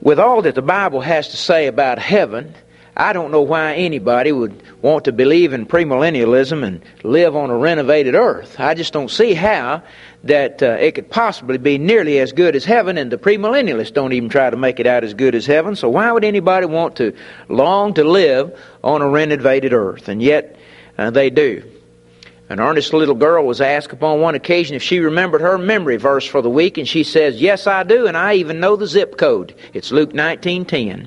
With all that the Bible has to say about heaven, I don't know why anybody would want to believe in premillennialism and live on a renovated earth. I just don't see how that it could possibly be nearly as good as heaven, and the premillennialists don't even try to make it out as good as heaven. So why would anybody want to long to live on a renovated earth? And yet they do. An earnest little girl was asked upon one occasion if she remembered her memory verse for the week, and she says, "Yes, I do, and I even know the zip code. It's Luke 19:10.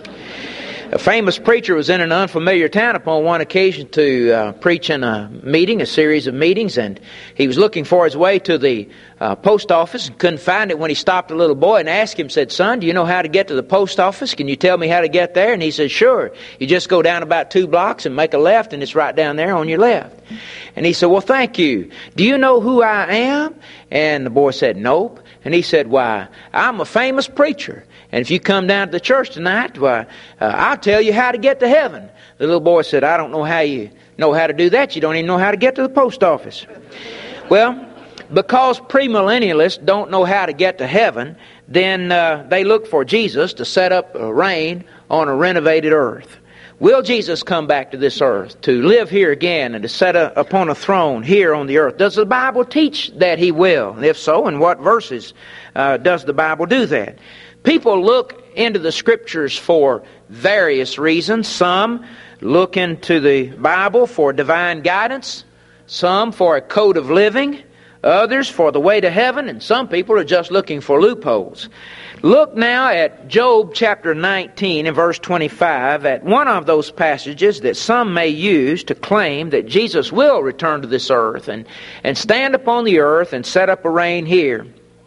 A famous preacher was in an unfamiliar town upon one occasion to preach in a meeting, a series of meetings, and he was looking for his way to the post office and couldn't find it when he stopped a little boy and asked him, said, "Son, do you know how to get to the post office? Can you tell me how to get there?" And he said, "Sure. You just go down about 2 blocks and make a left, and it's right down there on your left." And he said, "Well, thank you. Do you know who I am?" And the boy said, "Nope." And he said, "Why, I'm a famous preacher. And if you come down to the church tonight, I'll tell you how to get to heaven." The little boy said, "I don't know how you know how to do that. You don't even know how to get to the post office." Well, because premillennialists don't know how to get to heaven, then they look for Jesus to set up a reign on a renovated earth. Will Jesus come back to this earth to live here again and to set upon a throne here on the earth? Does the Bible teach that He will? And if so, in what verses does the Bible do that? People look into the Scriptures for various reasons. Some look into the Bible for divine guidance, some for a code of living, others for the way to heaven, and some people are just looking for loopholes. Look now at Job chapter 19 and verse 25, at one of those passages that some may use to claim that Jesus will return to this earth and stand upon the earth and set up a reign here.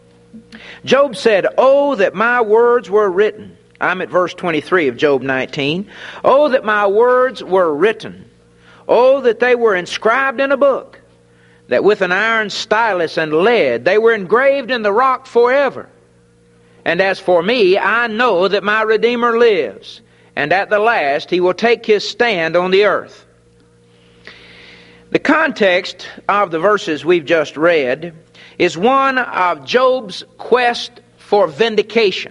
Job said, "Oh, that my words were written." I'm at verse 23 of Job 19. "Oh, that my words were written. Oh, that they were inscribed in a book, that with an iron stylus and lead they were engraved in the rock forever. And as for me, I know that my Redeemer lives, and at the last He will take His stand on the earth." The context of the verses we've just read is one of Job's quest for vindication.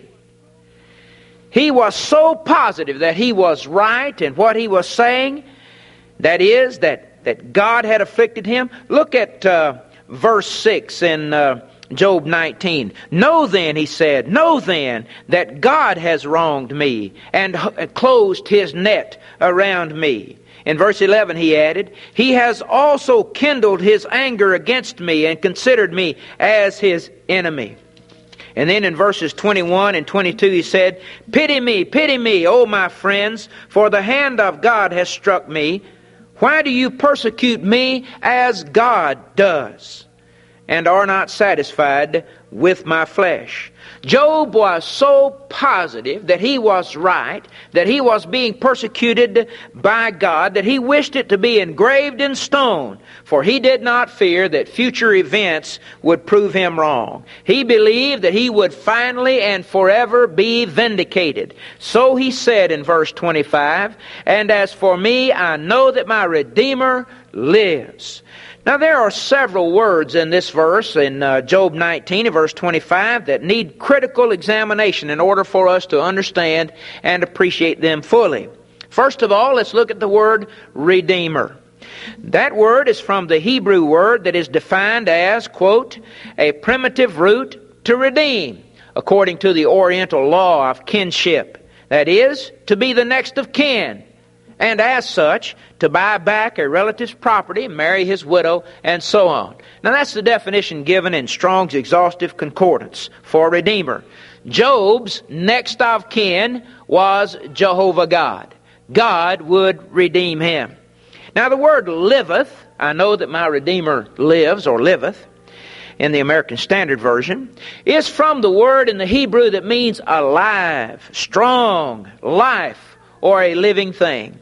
He was so positive that he was right in what he was saying, that is, that God had afflicted him. Look at verse 6 in Job 19. "Know then," he said, "know then that God has wronged me and closed His net around me." In verse 11 he added, "He has also kindled His anger against me and considered me as His enemy." And then in verses 21 and 22 he said, pity me, O my friends, for the hand of God has struck me. Why do you persecute me as God does, and are not satisfied with my flesh?" Job was so positive that he was right, that he was being persecuted by God, that he wished it to be engraved in stone, for he did not fear that future events would prove him wrong. He believed that he would finally and forever be vindicated. So he said in verse 25, "And as for me, I know that my Redeemer lives." Now there are several words in this verse, in Job 19 and verse 25, that need critical examination in order for us to understand and appreciate them fully. First of all, let's look at the word Redeemer. That word is from the Hebrew word that is defined as, quote, "a primitive root to redeem," according to the Oriental law of kinship. That is, to be the next of kin, and as such, to buy back a relative's property, marry his widow, and so on. Now that's the definition given in Strong's Exhaustive Concordance for Redeemer. Job's next of kin was Jehovah God. God would redeem him. Now the word liveth, "I know that my Redeemer lives," or liveth, in the American Standard Version, is from the word in the Hebrew that means alive, strong, life, or a living thing.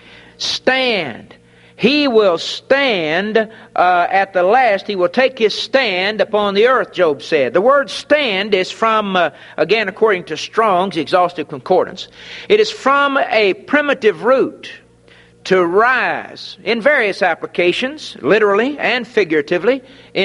Stand. He will stand at the last. He will take His stand upon the earth, Job said. The word stand is from, again, according to Strong's Exhaustive Concordance, it is from a primitive root to rise in various applications, literally and figuratively,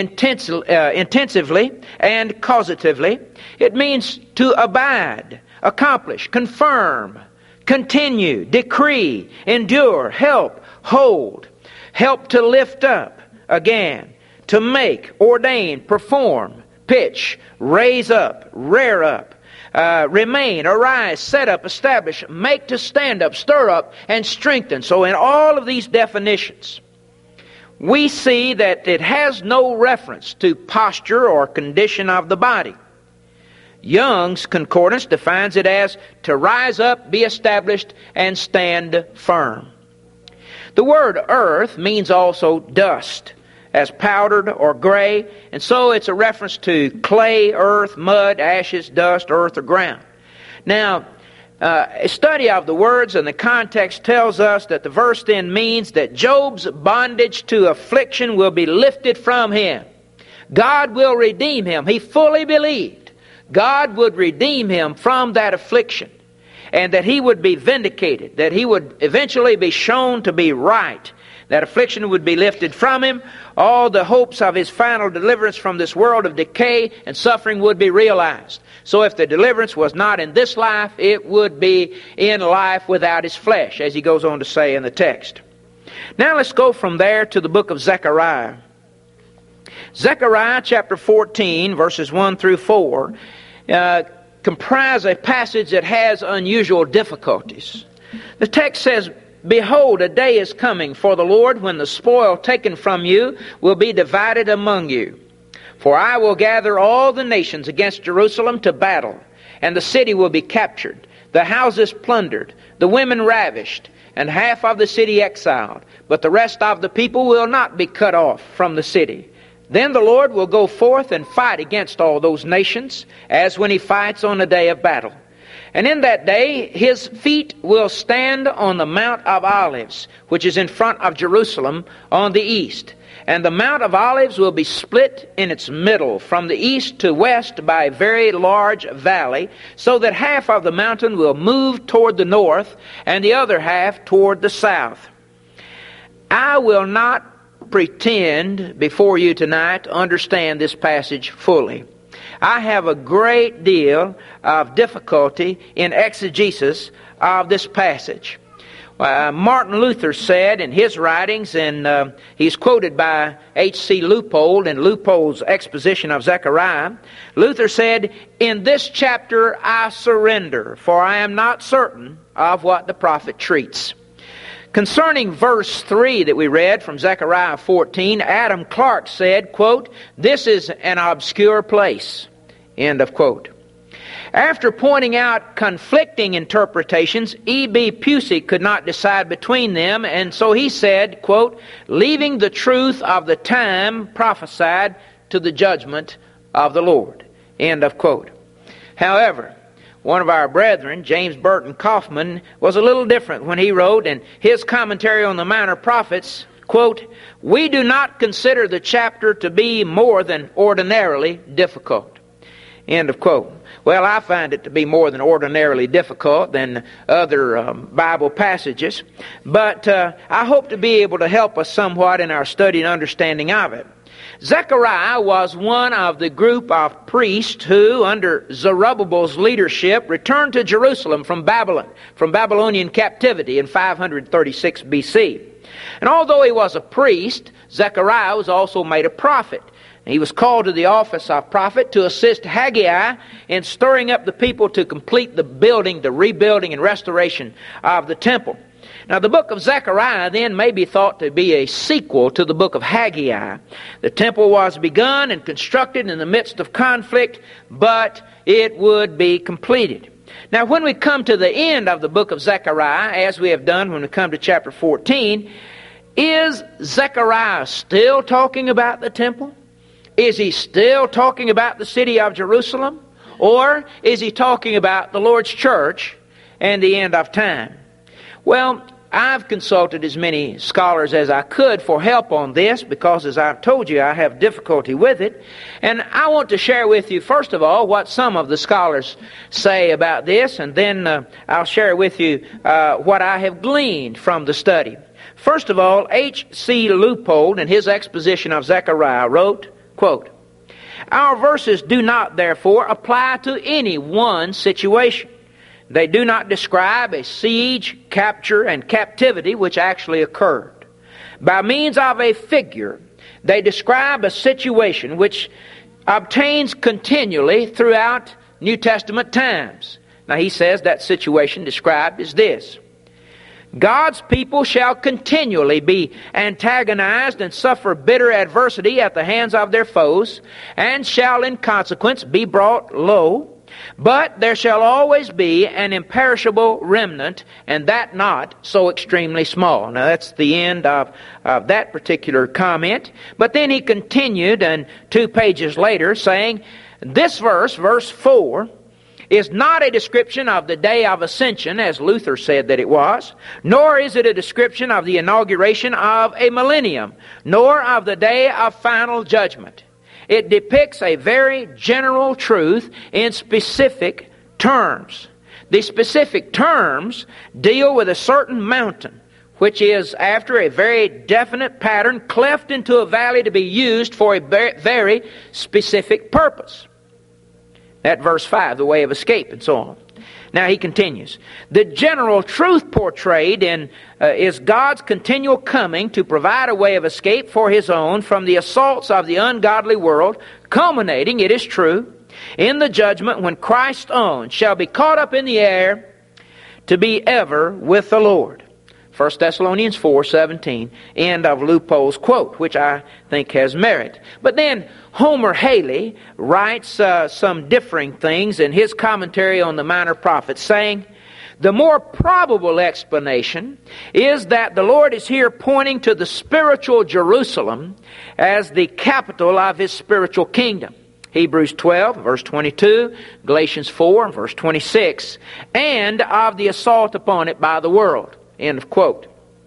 intensively and causatively. It means to abide, accomplish, confirm, continue, decree, endure, help, hold, help to lift up, again, to make, ordain, perform, pitch, raise up, rear up, remain, arise, set up, establish, make to stand up, stir up, and strengthen. So in all of these definitions, we see that it has no reference to posture or condition of the body. Young's Concordance defines it as to rise up, be established, and stand firm. The word earth means also dust, as powdered or gray, and so it's a reference to clay, earth, mud, ashes, dust, earth, or ground. Now, a study of the words and the context tells us that the verse then means that Job's bondage to affliction will be lifted from him. God will redeem him. He fully believed God would redeem him from that affliction, and that he would be vindicated, that he would eventually be shown to be right. That affliction would be lifted from him. All the hopes of his final deliverance from this world of decay and suffering would be realized. So if the deliverance was not in this life, it would be in life without his flesh, as he goes on to say in the text. Now let's go from there to the book of Zechariah. Zechariah chapter 14, verses 1 through 4, comprise a passage that has unusual difficulties. The text says, "Behold, a day is coming for the Lord when the spoil taken from you will be divided among you. For I will gather all the nations against Jerusalem to battle, and the city will be captured, the houses plundered, the women ravished, and half of the city exiled. But the rest of the people will not be cut off from the city. Then the Lord will go forth and fight against all those nations, as when he fights on the day of battle. And in that day his feet will stand on the Mount of Olives, which is in front of Jerusalem on the east. And the Mount of Olives will be split in its middle from the east to west by a very large valley, so that half of the mountain will move toward the north and the other half toward the south." I will not pretend before you tonight to understand this passage fully. I have a great deal of difficulty in exegesis of this passage. Martin Luther said in his writings, and he's quoted by H.C. Leupold in Leupold's exposition of Zechariah, Luther said, "In this chapter I surrender, for I am not certain of what the prophet treats." Concerning verse 3 that we read from Zechariah 14, Adam Clarke said, quote, "This is an obscure place," end of quote. After pointing out conflicting interpretations, E.B. Pusey could not decide between them, and so he said, quote, "Leaving the truth of the time prophesied to the judgment of the Lord," end of quote. However, one of our brethren, James Burton Kaufman, was a little different when he wrote in his commentary on the Minor Prophets, quote, "We do not consider the chapter to be more than ordinarily difficult," end of quote. Well, I find it to be more than ordinarily difficult than other Bible passages, but I hope to be able to help us somewhat in our study and understanding of it. Zechariah was one of the group of priests who, under Zerubbabel's leadership, returned to Jerusalem from Babylonian captivity in 536 BC. And although he was a priest, Zechariah was also made a prophet. He was called to the office of prophet to assist Haggai in stirring up the people to complete the rebuilding and restoration of the temple. Now, the book of Zechariah then may be thought to be a sequel to the book of Haggai. The temple was begun and constructed in the midst of conflict, but it would be completed. Now, when we come to the end of the book of Zechariah, as we have done when we come to chapter 14, is Zechariah still talking about the temple? Is he still talking about the city of Jerusalem? Or is he talking about the Lord's church and the end of time? Well, I've consulted as many scholars as I could for help on this because, as I've told you, I have difficulty with it. And I want to share with you, first of all, what some of the scholars say about this, and then I'll share with you what I have gleaned from the study. First of all, H.C. Leupold, in his exposition of Zechariah, wrote, quote, "Our verses do not, therefore, apply to any one situation. They do not describe a siege, capture, and captivity which actually occurred. By means of a figure, they describe a situation which obtains continually throughout New Testament times." Now he says that situation described is this: God's people shall continually be antagonized and suffer bitter adversity at the hands of their foes, and shall in consequence be brought low. But there shall always be an imperishable remnant, and that not so extremely small. Now that's the end of that particular comment. But then he continued, and 2 pages later, saying, this verse, verse 4, is not a description of the day of ascension, as Luther said that it was, nor is it a description of the inauguration of a millennium, nor of the day of final judgment. It depicts a very general truth in specific terms. The specific terms deal with a certain mountain, which is, after a very definite pattern, cleft into a valley to be used for a very specific purpose. That verse 5, the way of escape, and so on. Now he continues. The general truth portrayed is God's continual coming to provide a way of escape for His own from the assaults of the ungodly world, culminating, it is true, in the judgment when Christ's own shall be caught up in the air to be ever with the Lord. 1 Thessalonians 4:17, end of Leupold's quote, which I think has merit. But then Homer Haley writes some differing things in his commentary on the Minor Prophets, saying, the more probable explanation is that the Lord is here pointing to the spiritual Jerusalem as the capital of His spiritual kingdom. Hebrews 12, verse 22, Galatians 4, verse 26, and of the assault upon it by the world. End of quote.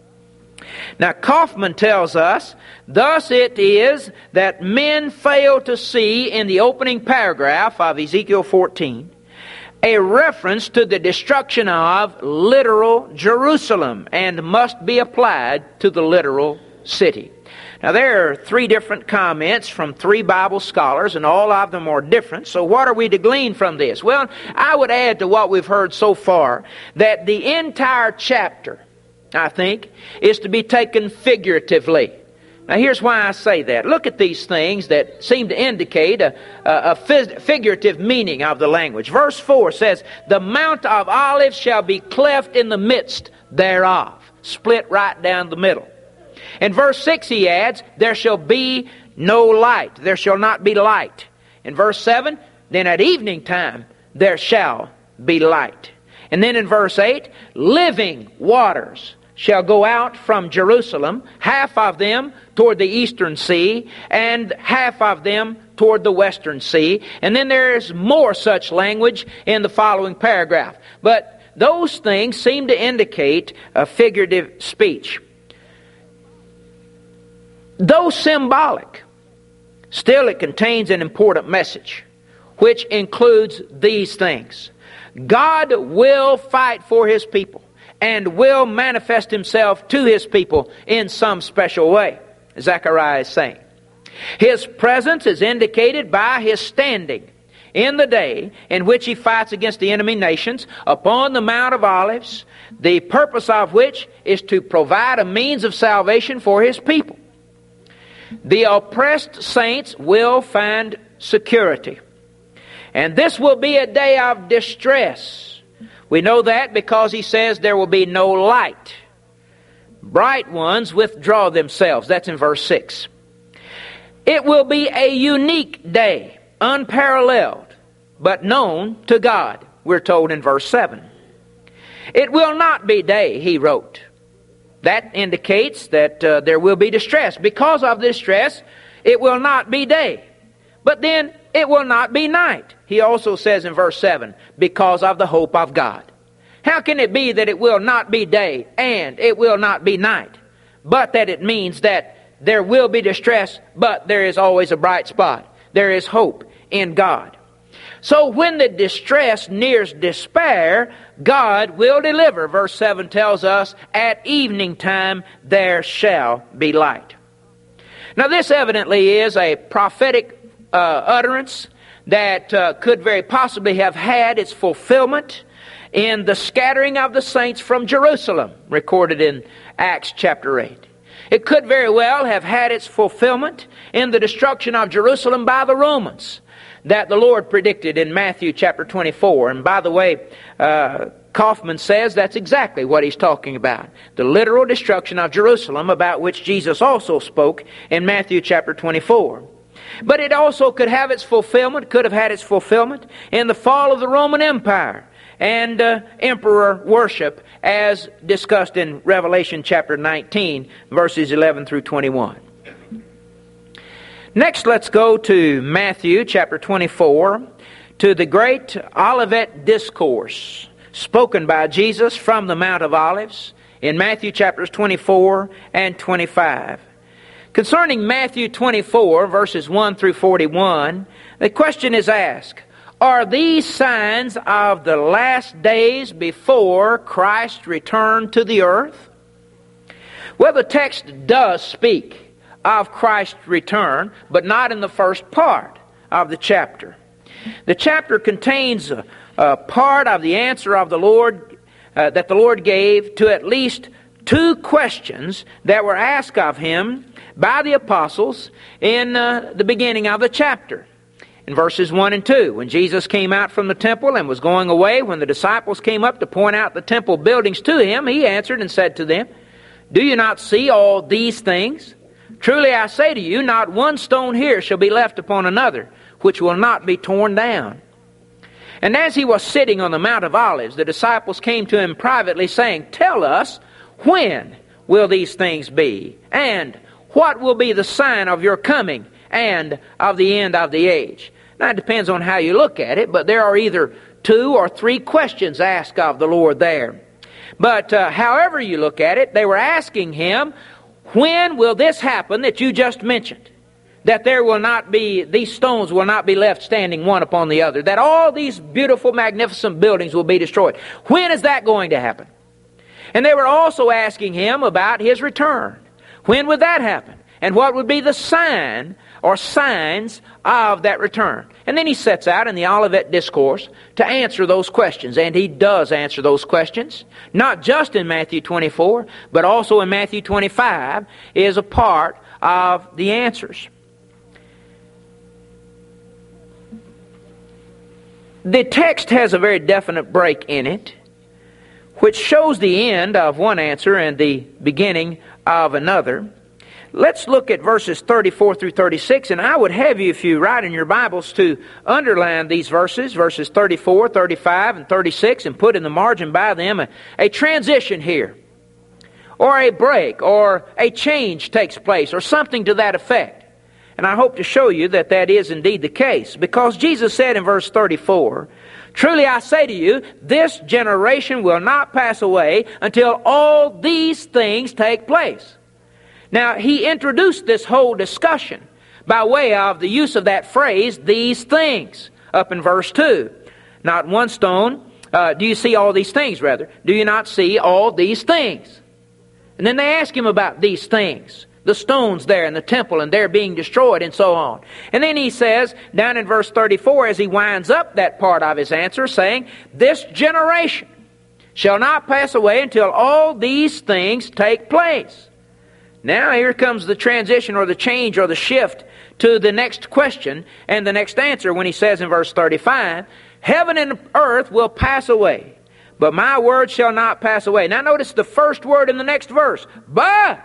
Now Kaufman tells us, thus it is that men fail to see in the opening paragraph of Ezekiel 14 a reference to the destruction of literal Jerusalem and must be applied to the literal city. Now there are 3 different comments from 3 Bible scholars, and all of them are different. So what are we to glean from this? Well, I would add to what we've heard so far that the entire chapter, I think, is to be taken figuratively. Now here's why I say that. Look at these things that seem to indicate a figurative meaning of the language. Verse 4 says, the Mount of Olives shall be cleft in the midst thereof. Split right down the middle. In verse 6 he adds, there shall be no light. There shall not be light. In verse 7, then at evening time there shall be light. And then in verse 8, living waters shall go out from Jerusalem, half of them toward the eastern sea, and half of them toward the western sea. And then there is more such language in the following paragraph. But those things seem to indicate a figurative speech. Though symbolic, still it contains an important message, which includes these things. God will fight for His people and will manifest Himself to His people in some special way, Zechariah is saying. His presence is indicated by His standing in the day in which He fights against the enemy nations upon the Mount of Olives, the purpose of which is to provide a means of salvation for His people. The oppressed saints will find security. And this will be a day of distress. We know that because He says there will be no light. Bright ones withdraw themselves. That's in verse 6. It will be a unique day, unparalleled, but known to God, we're told in verse 7. It will not be day, he wrote. That indicates that there will be distress. Because of the distress, it will not be day. But then it will not be night. He also says in verse 7, because of the hope of God. How can it be that it will not be day and it will not be night? But that it means that there will be distress, but there is always a bright spot. There is hope in God. So when the distress nears despair, God will deliver. Verse 7 tells us, at evening time there shall be light. Now this evidently is a prophetic utterance that could very possibly have had its fulfillment in the scattering of the saints from Jerusalem, recorded in Acts chapter 8. It could very well have had its fulfillment in the destruction of Jerusalem by the Romans that the Lord predicted in Matthew chapter 24. And by the way, Kaufman says that's exactly what he's talking about. The literal destruction of Jerusalem, about which Jesus also spoke in Matthew chapter 24. But it also could have its fulfillment, could have had its fulfillment in the fall of the Roman Empire and emperor worship, as discussed in Revelation chapter 19, verses 11 through 21. Next, let's go to Matthew chapter 24, to the great Olivet Discourse, spoken by Jesus from the Mount of Olives, in Matthew chapters 24 and 25. Concerning Matthew 24, verses 1 through 41, the question is asked, are these signs of the last days before Christ returned to the earth? Well, the text does speak of Christ's return, but not in the first part of the chapter. The chapter contains a part of the answer of the Lord that the Lord gave to at least two questions that were asked of Him by the apostles in the beginning of the chapter. In verses 1 and 2, when Jesus came out from the temple and was going away, when the disciples came up to point out the temple buildings to Him, He answered and said to them, do you not see all these things? Truly I say to you, not one stone here shall be left upon another, which will not be torn down. And as He was sitting on the Mount of Olives, the disciples came to Him privately, saying, tell us, when will these things be? And what will be the sign of your coming and of the end of the age? Now, it depends on how you look at it, but there are either two or three questions asked of the Lord there. But however you look at it, they were asking Him, when will this happen that you just mentioned? That there will not be, these stones will not be left standing one upon the other. That all these beautiful, magnificent buildings will be destroyed. When is that going to happen? And they were also asking Him about His return. When would that happen? And what would be the sign or signs of that return? And then He sets out in the Olivet Discourse to answer those questions. And He does answer those questions. Not just in Matthew 24, but also in Matthew 25 is a part of the answers. The text has a very definite break in it, which shows the end of one answer and the beginning of another. Let's look at verses 34 through 36, and I would have you, if you write in your Bibles, to underline these verses 34, 35, and 36, and put in the margin by them a transition here, or a break, or a change takes place, or something to that effect. And I hope to show you that that is indeed the case, because Jesus said in verse 34, truly I say to you, this generation will not pass away until all these things take place. Now, He introduced this whole discussion by way of the use of that phrase, these things, up in verse 2. Not one stone, do you see all these things, rather? Do you not see all these things? And then they ask Him about these things. The stones there in the temple, and they're being destroyed, and so on. And then He says, down in verse 34, as He winds up that part of His answer, saying, this generation shall not pass away until all these things take place. Now here comes the transition or the change or the shift to the next question and the next answer when He says in verse 35, heaven and earth will pass away, but my word shall not pass away. Now notice the first word in the next verse, but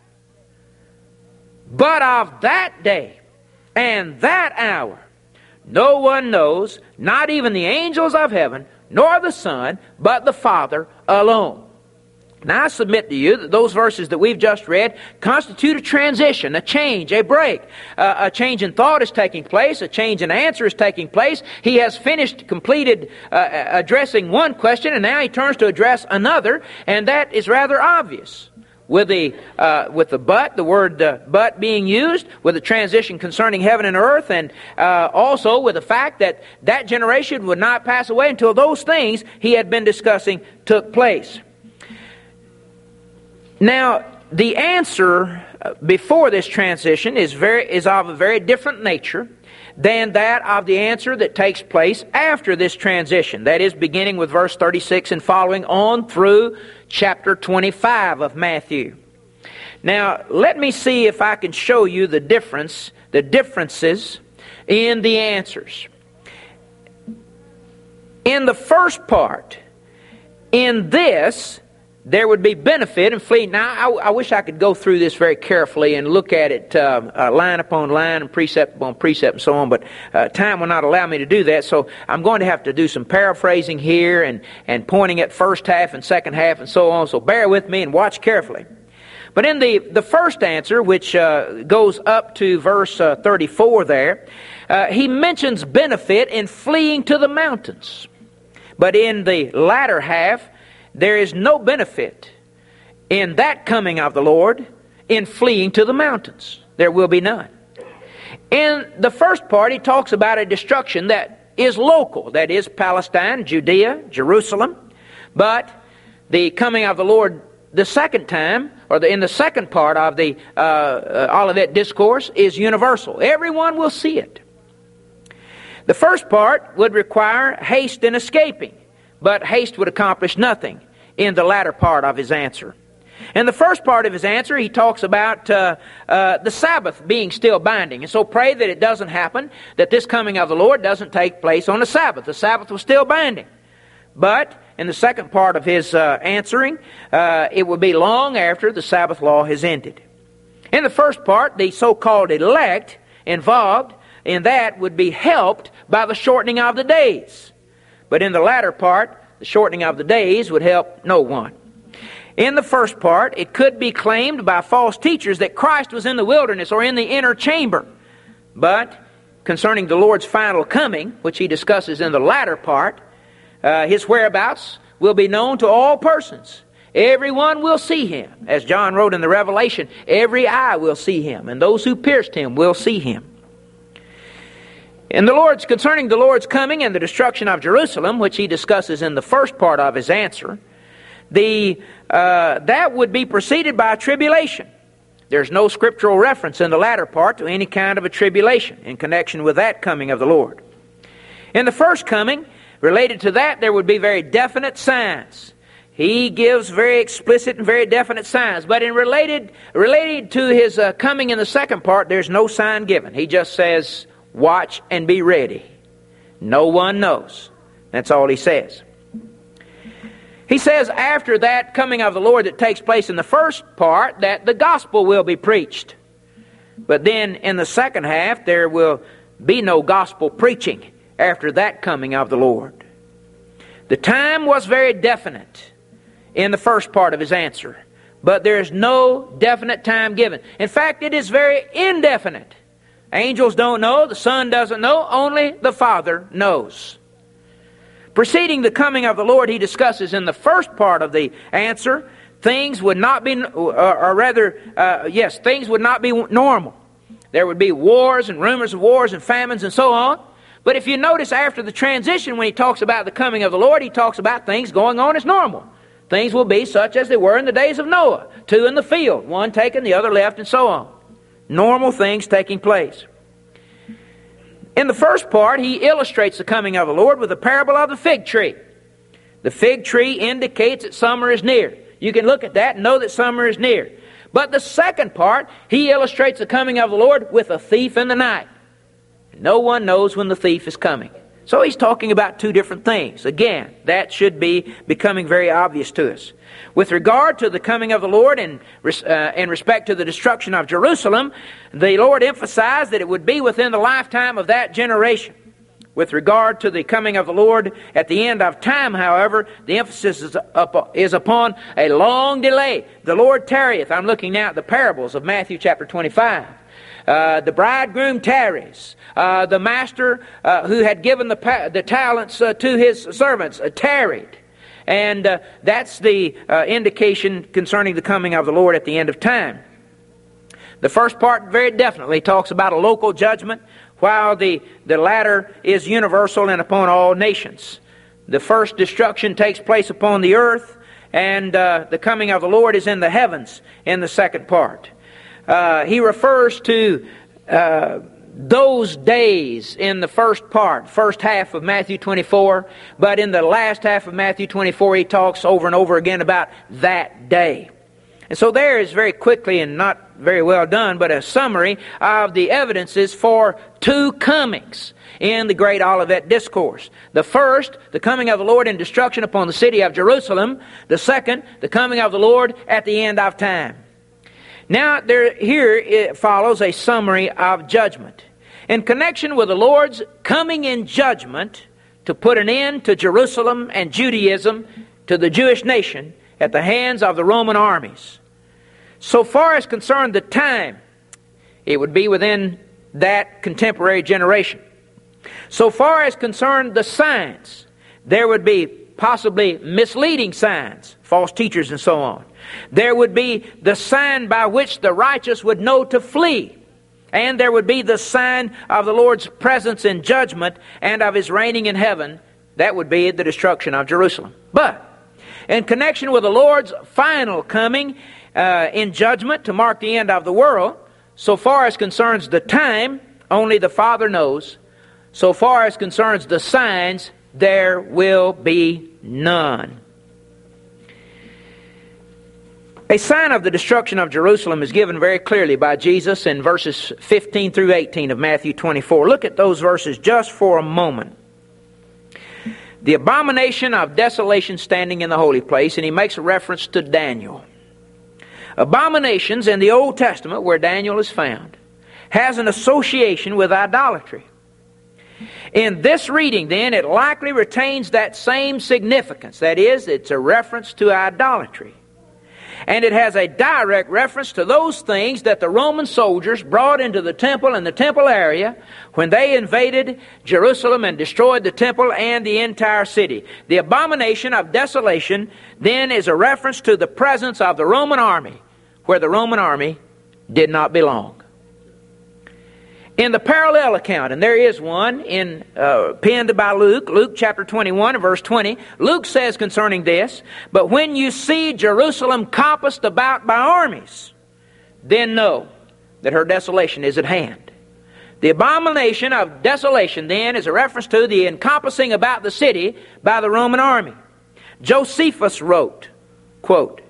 of that day and that hour no one knows, not even the angels of heaven, nor the Son, but the Father alone. Now I submit to you that those verses that we've just read constitute a transition, a change, a break. A change in thought is taking place, a change in answer is taking place. He has completed addressing one question, and now He turns to address another, and that is rather obvious. with the but, the word but being used, with the transition concerning heaven and earth, and also with the fact that that generation would not pass away until those things he had been discussing took place. Now, the answer before this transition is of a very different nature than that of the answer that takes place after this transition. That is, beginning with verse 36 and following on through chapter 25 of Matthew. Now, let me see if I can show you the differences in the answers. In the first part, in this, there would be benefit in fleeing. Now, I wish I could go through this very carefully and look at it line upon line and precept upon precept and so on, but time will not allow me to do that, so I'm going to have to do some paraphrasing here and pointing at first half and second half and so on, so bear with me and watch carefully. But in the first answer, which goes up to verse 34 there, he mentions benefit in fleeing to the mountains. But in the latter half, there is no benefit in that coming of the Lord in fleeing to the mountains. There will be none. In the first part, he talks about a destruction that is local, that is Palestine, Judea, Jerusalem. But the coming of the Lord the second time, or in the second part of the Olivet Discourse, is universal. Everyone will see it. The first part would require haste in escaping, but haste would accomplish nothing in the latter part of his answer. In the first part of his answer, he talks about the Sabbath being still binding. And so pray that it doesn't happen, that this coming of the Lord doesn't take place on the Sabbath. The Sabbath was still binding. But in the second part of his answering, it will be long after the Sabbath law has ended. In the first part, the so-called elect involved in that would be helped by the shortening of the days. But in the latter part, the shortening of the days would help no one. In the first part, it could be claimed by false teachers that Christ was in the wilderness or in the inner chamber. But concerning the Lord's final coming, which he discusses in the latter part, his whereabouts will be known to all persons. Everyone will see him. As John wrote in the Revelation, every eye will see him, and those who pierced him will see him. Concerning the Lord's coming and the destruction of Jerusalem, which he discusses in the first part of his answer, that would be preceded by a tribulation. There's no scriptural reference in the latter part to any kind of a tribulation in connection with that coming of the Lord. In the first coming, related to that, there would be very definite signs. He gives very explicit and very definite signs. But in related to his coming in the second part, there's no sign given. He just says, watch and be ready. No one knows. That's all he says. He says after that coming of the Lord that takes place in the first part, that the gospel will be preached. But then in the second half, there will be no gospel preaching after that coming of the Lord. The time was very definite in the first part of his answer, but there is no definite time given. In fact, it is very indefinite. Angels don't know, the Son doesn't know, only the Father knows. Preceding the coming of the Lord, he discusses in the first part of the answer, things would not be normal. There would be wars and rumors of wars and famines and so on. But if you notice after the transition, when he talks about the coming of the Lord, he talks about things going on as normal. Things will be such as they were in the days of Noah. 2 in the field, one taken, the other left, and so on. Normal things taking place. In the first part, he illustrates the coming of the Lord with the parable of the fig tree. The fig tree indicates that summer is near. You can look at that and know that summer is near. But the second part, he illustrates the coming of the Lord with a thief in the night. No one knows when the thief is coming. So he's talking about two different things. Again, that should be becoming very obvious to us. With regard to the coming of the Lord and in respect to the destruction of Jerusalem, the Lord emphasized that it would be within the lifetime of that generation. With regard to the coming of the Lord at the end of time, however, the emphasis is upon a long delay. The Lord tarrieth. I'm looking now at the parables of Matthew chapter 25. The bridegroom tarries. The master who had given the talents to his servants tarried. And that's the indication concerning the coming of the Lord at the end of time. The first part very definitely talks about a local judgment, while the latter is universal and upon all nations. The first destruction takes place upon the earth, and the coming of the Lord is in the heavens in the second part. He refers to those days in the first part, first half of Matthew 24, but in the last half of Matthew 24 he talks over and over again about that day. And so there is very quickly, and not very well done, but a summary of the evidences for two comings in the Great Olivet Discourse. The first, the coming of the Lord in destruction upon the city of Jerusalem. The second, the coming of the Lord at the end of time. Now, here it follows a summary of judgment. In connection with the Lord's coming in judgment to put an end to Jerusalem and Judaism, to the Jewish nation, at the hands of the Roman armies. So far as concerned the time, it would be within that contemporary generation. So far as concerned the signs, there would be possibly misleading signs, false teachers and so on. There would be the sign by which the righteous would know to flee. And there would be the sign of the Lord's presence in judgment and of His reigning in heaven. That would be the destruction of Jerusalem. But in connection with the Lord's final coming in judgment to mark the end of the world, so far as concerns the time, only the Father knows. So far as concerns the signs, there will be none. A sign of the destruction of Jerusalem is given very clearly by Jesus in verses 15 through 18 of Matthew 24. Look at those verses just for a moment. The abomination of desolation standing in the holy place, and he makes a reference to Daniel. Abominations in the Old Testament, where Daniel is found, has an association with idolatry. In this reading, then, it likely retains that same significance. That is, it's a reference to idolatry. And it has a direct reference to those things that the Roman soldiers brought into the temple and the temple area when they invaded Jerusalem and destroyed the temple and the entire city. The abomination of desolation then is a reference to the presence of the Roman army, where the Roman army did not belong. In the parallel account, and there is one penned by Luke, Luke chapter 21 and verse 20, Luke says concerning this, "But when you see Jerusalem compassed about by armies, then know that her desolation is at hand." The abomination of desolation then is a reference to the encompassing about the city by the Roman army. Josephus wrote, quote,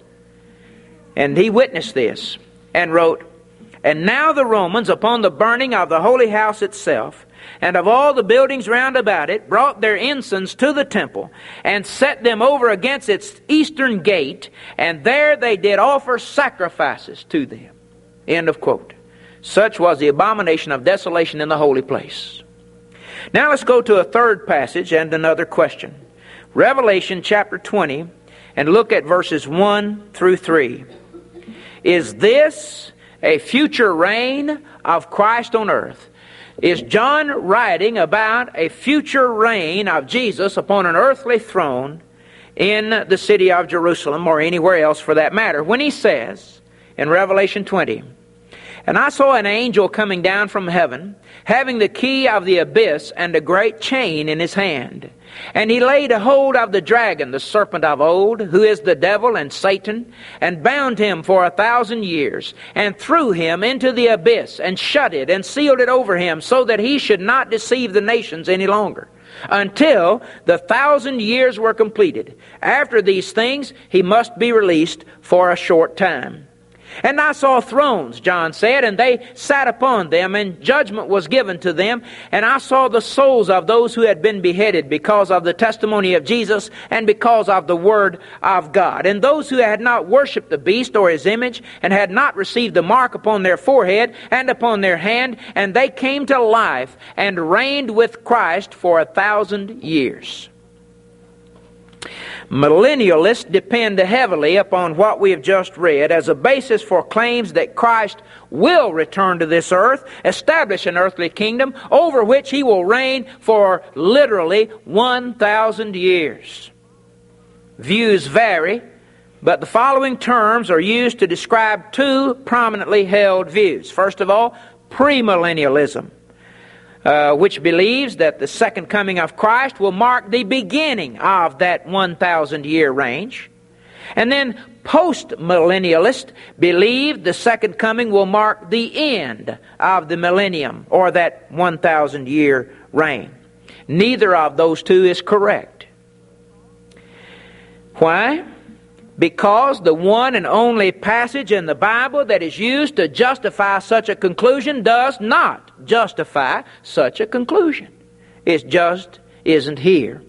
and he witnessed this, and wrote, "And now the Romans, upon the burning of the holy house itself, and of all the buildings round about it, brought their ensigns to the temple, and set them over against its eastern gate, and there they did offer sacrifices to them." End of quote. Such was the abomination of desolation in the holy place. Now let's go to a third passage and another question. Revelation chapter 20, and look at verses 1 through 3. Is this a future reign of Christ on earth? Is John writing about a future reign of Jesus upon an earthly throne in the city of Jerusalem, or anywhere else for that matter, when he says in Revelation 20, "And I saw an angel coming down from heaven, having the key of the abyss and a great chain in his hand. And he laid hold of the dragon, the serpent of old, who is the devil and Satan, and bound him for 1,000 years, and threw him into the abyss, and shut it, and sealed it over him, so that he should not deceive the nations any longer, until the 1,000 years were completed. After these things he must be released for a short time. And I saw thrones," John said, "and they sat upon them, and judgment was given to them. And I saw the souls of those who had been beheaded because of the testimony of Jesus and because of the word of God. And those who had not worshipped the beast or his image, and had not received the mark upon their forehead and upon their hand, and they came to life and reigned with Christ for 1,000 years. Millennialists depend heavily upon what we have just read as a basis for claims that Christ will return to this earth, establish an earthly kingdom over which he will reign for literally 1,000 years. Views vary, but the following terms are used to describe two prominently held views. First of all, premillennialism, which believes that the second coming of Christ will mark the beginning of that 1,000-year range. And then postmillennialists believe the second coming will mark the end of the millennium, or that 1,000-year reign. Neither of those two is correct. Why? Because the one and only passage in the Bible that is used to justify such a conclusion does not justify such a conclusion. It just isn't here.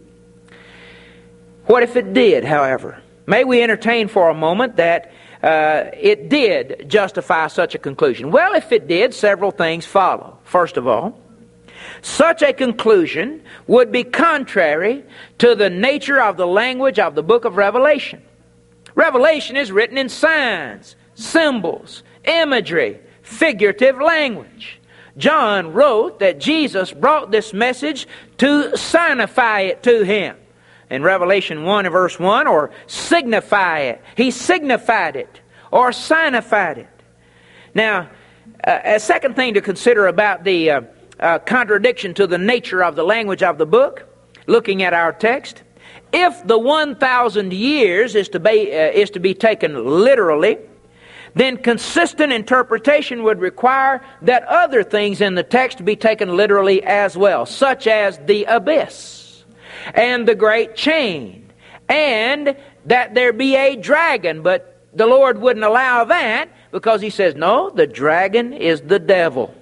What if it did, however? May we entertain for a moment that it did justify such a conclusion? Well, if it did, several things follow. First of all, such a conclusion would be contrary to the nature of the language of the book of Revelation. Revelation is written in signs, symbols, imagery, figurative language. John wrote that Jesus brought this message to signify it to him. In Revelation 1 and verse 1, or signify it. He signified it, or signified it. Now, a second thing to consider about the contradiction to the nature of the language of the book, looking at our text, if the 1,000 years is to be taken literally, then consistent interpretation would require that other things in the text be taken literally as well, such as the abyss and the great chain, and that there be a dragon. But the Lord wouldn't allow that, because He says, no, the dragon is the devil.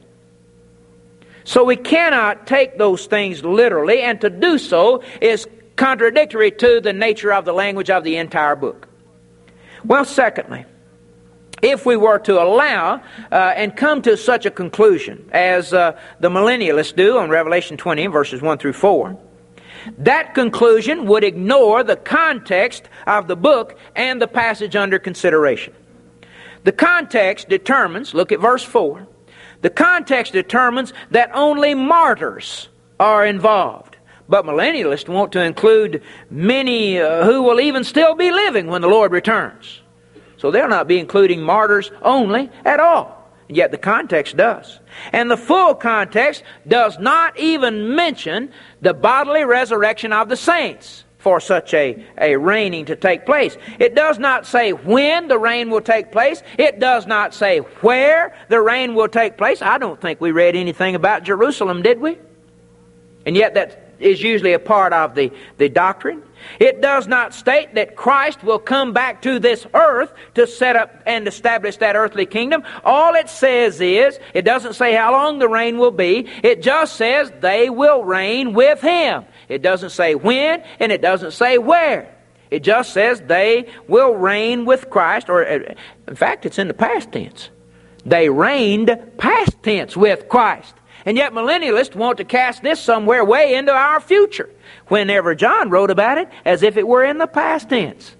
So we cannot take those things literally, and to do so is contradictory to the nature of the language of the entire book. Well, secondly, if we were to allow and come to such a conclusion as the millennialists do on Revelation 20, verses 1 through 4, that conclusion would ignore the context of the book and the passage under consideration. The context determines, look at verse 4, the context determines that only martyrs are involved. But millennialists want to include many who will even still be living when the Lord returns. So they'll not be including martyrs only at all. Yet the context does. And the full context does not even mention the bodily resurrection of the saints for such a reigning to take place. It does not say when the reign will take place. It does not say where the reign will take place. I don't think we read anything about Jerusalem, did we? And yet that is usually a part of the doctrine. It does not state that Christ will come back to this earth to set up and establish that earthly kingdom. All it says is, it doesn't say how long the reign will be. It just says they will reign with Him. It doesn't say when, and it doesn't say where. It just says they will reign with Christ, or in fact, it's in the past tense. They reigned past tense with Christ. And yet millennialists want to cast this somewhere way into our future, whenever John wrote about it as if it were in the past tense.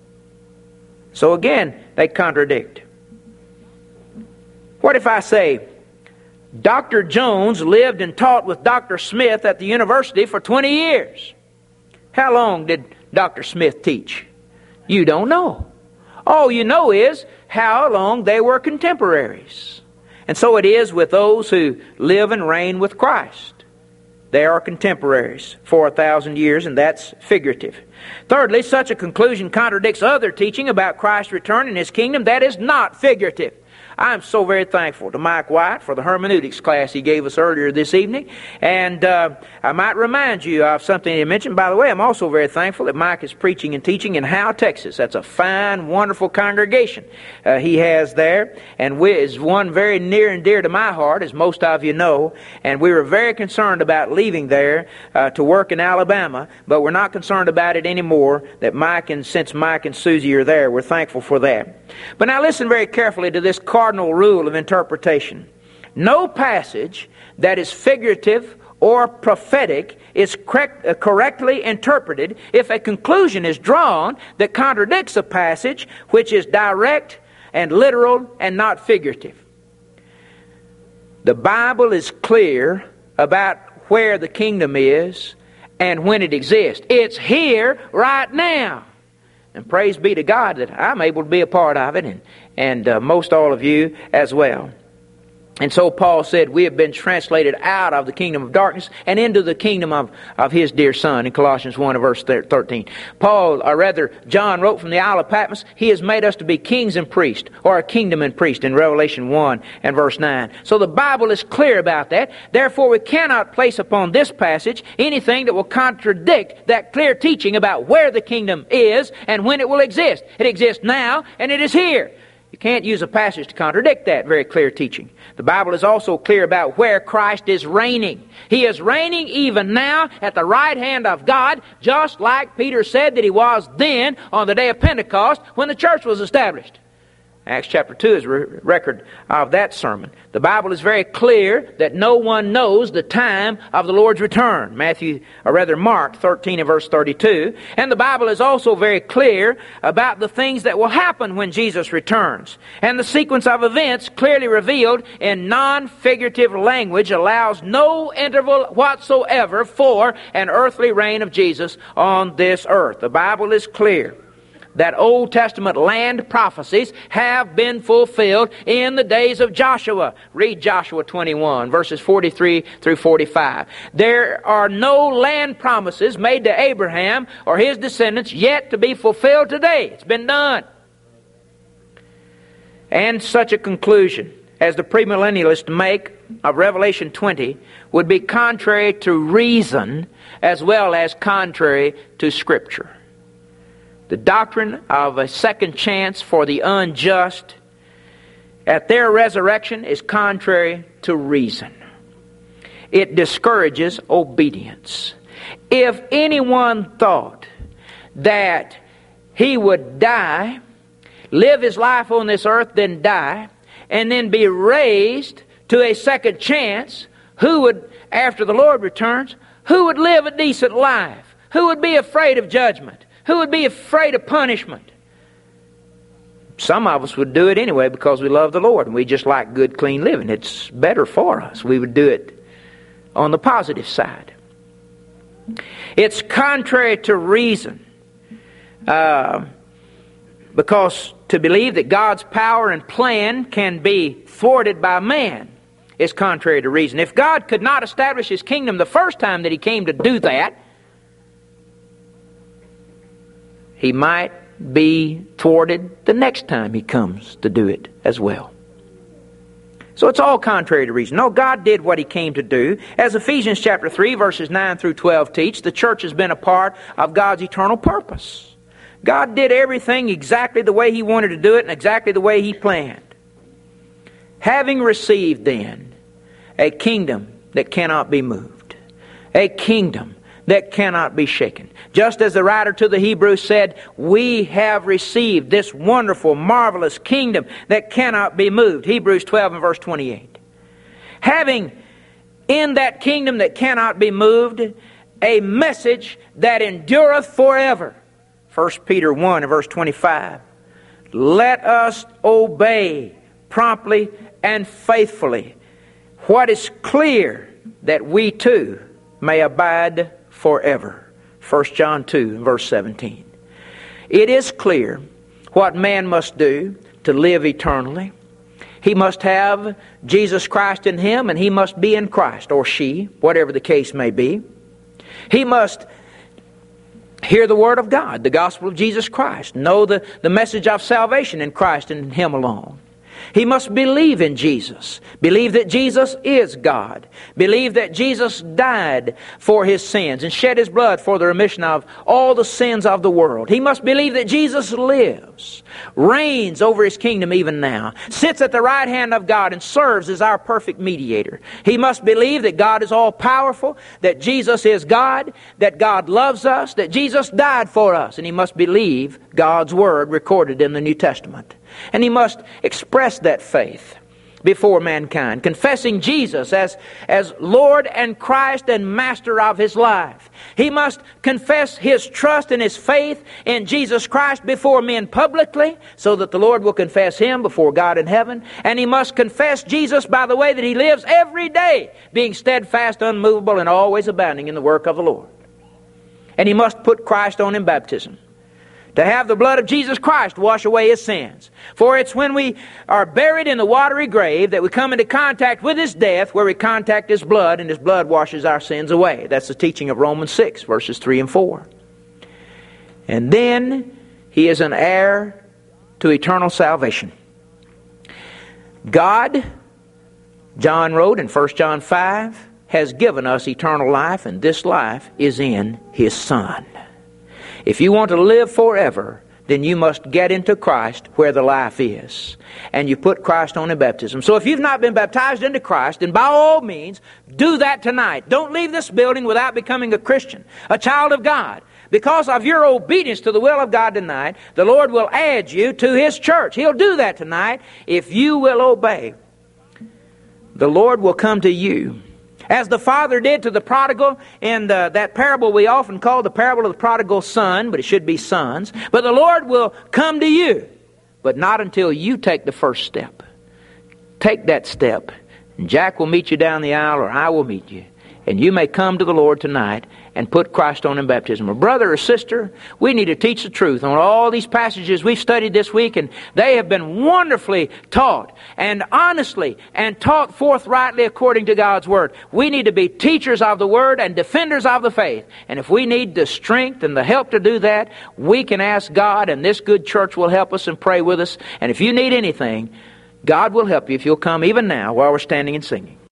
So again, they contradict. What if I say, Dr. Jones lived and taught with Dr. Smith at the university for 20 years. How long did Dr. Smith teach? You don't know. All you know is how long they were contemporaries. And so it is with those who live and reign with Christ. They are contemporaries for 1,000 years, and that's figurative. Thirdly, such a conclusion contradicts other teaching about Christ's return and His kingdom that is not figurative. I'm so very thankful to Mike White for the hermeneutics class he gave us earlier this evening. And I might remind you of something he mentioned. By the way, I'm also very thankful that Mike is preaching and teaching in Howe, Texas. That's a fine, wonderful congregation he has there. And is one very near and dear to my heart, as most of you know. And we were very concerned about leaving there to work in Alabama. But we're not concerned about it anymore, since Mike and Susie are there. We're thankful for that. But now listen very carefully to this cardinal rule of interpretation. No passage that is figurative or prophetic is correctly interpreted if a conclusion is drawn that contradicts a passage which is direct and literal and not figurative. The Bible is clear about where the kingdom is and when it exists. It's here right now. And praise be to God that I'm able to be a part of it, and most all of you as well. And so Paul said, we have been translated out of the kingdom of darkness and into the kingdom of His dear Son in Colossians 1 and verse 13. John wrote from the Isle of Patmos, He has made us to be kings and priests, or a kingdom and priest in Revelation 1 and verse 9. So the Bible is clear about that. Therefore we cannot place upon this passage anything that will contradict that clear teaching about where the kingdom is and when it will exist. It exists now and it is here. You can't use a passage to contradict that very clear teaching. The Bible is also clear about where Christ is reigning. He is reigning even now at the right hand of God, just like Peter said that He was then on the day of Pentecost when the church was established. Acts chapter 2 is a record of that sermon. The Bible is very clear that no one knows the time of the Lord's return. Mark 13 and verse 32. And the Bible is also very clear about the things that will happen when Jesus returns. And the sequence of events clearly revealed in non-figurative language allows no interval whatsoever for an earthly reign of Jesus on this earth. The Bible is clear that Old Testament land prophecies have been fulfilled in the days of Joshua. Read Joshua 21, verses 43 through 45. There are no land promises made to Abraham or his descendants yet to be fulfilled today. It's been done. And such a conclusion as the premillennialists make of Revelation 20 would be contrary to reason as well as contrary to Scripture. The doctrine of a second chance for the unjust at their resurrection is contrary to reason. It discourages obedience. If anyone thought that he would die, live his life on this earth, then die, and then be raised to a second chance, who would, after the Lord returns, who would live a decent life? Who would be afraid of judgment? Who would be afraid of punishment? Some of us would do it anyway because we love the Lord and we just like good, clean living. It's better for us. We would do it on the positive side. It's contrary to reason because to believe that God's power and plan can be thwarted by man is contrary to reason. If God could not establish His kingdom the first time that He came to do that, He might be thwarted the next time He comes to do it as well. So it's all contrary to reason. No, God did what He came to do. As Ephesians chapter 3, verses 9 through 12 teach, the church has been a part of God's eternal purpose. God did everything exactly the way He wanted to do it and exactly the way He planned. Having received then a kingdom that cannot be moved, a kingdom that cannot be shaken. Just as the writer to the Hebrews said, we have received this wonderful, marvelous kingdom that cannot be moved. Hebrews 12 and verse 28. Having in that kingdom that cannot be moved, a message that endureth forever. 1 Peter 1 and verse 25. Let us obey promptly and faithfully what is clear, that we too may abide forever. 1 John 2 verse 17. It is clear what man must do to live eternally. He must have Jesus Christ in him, and he must be in Christ, or she, whatever the case may be. He must hear the Word of God, the gospel of Jesus Christ, know the message of salvation in Christ and in Him alone. He must believe in Jesus. Believe that Jesus is God. Believe that Jesus died for his sins and shed his blood for the remission of all the sins of the world. He must believe that Jesus lives, reigns over his kingdom even now, sits at the right hand of God and serves as our perfect mediator. He must believe that God is all-powerful, that Jesus is God, that God loves us, that Jesus died for us. And he must believe God's Word recorded in the New Testament. And he must express that faith before mankind, confessing Jesus as Lord and Christ and Master of his life. He must confess his trust and his faith in Jesus Christ before men publicly, so that the Lord will confess him before God in heaven. And he must confess Jesus by the way that he lives every day, being steadfast, unmovable, and always abounding in the work of the Lord. And he must put Christ on in baptism, to have the blood of Jesus Christ wash away his sins. For it's when we are buried in the watery grave that we come into contact with his death, where we contact his blood, and his blood washes our sins away. That's the teaching of Romans 6, verses 3 and 4. And then he is an heir to eternal salvation. God, John wrote in 1 John 5, has given us eternal life, and this life is in his Son. If you want to live forever, then you must get into Christ where the life is. And you put Christ on in baptism. So if you've not been baptized into Christ, then by all means, do that tonight. Don't leave this building without becoming a Christian, a child of God. Because of your obedience to the will of God tonight, the Lord will add you to his church. He'll do that tonight if you will obey. The Lord will come to you, as the father did to the prodigal in that parable we often call the parable of the prodigal son, but it should be sons. But the Lord will come to you, but not until you take the first step. Take that step, and Jack will meet you down the aisle, or I will meet you. And you may come to the Lord tonight and put Christ on in baptism. Or brother or sister, we need to teach the truth on all these passages we've studied this week, and they have been wonderfully taught and honestly and taught forthrightly according to God's Word. We need to be teachers of the Word and defenders of the faith. And if we need the strength and the help to do that, we can ask God, and this good church will help us and pray with us. And if you need anything, God will help you if you'll come even now while we're standing and singing.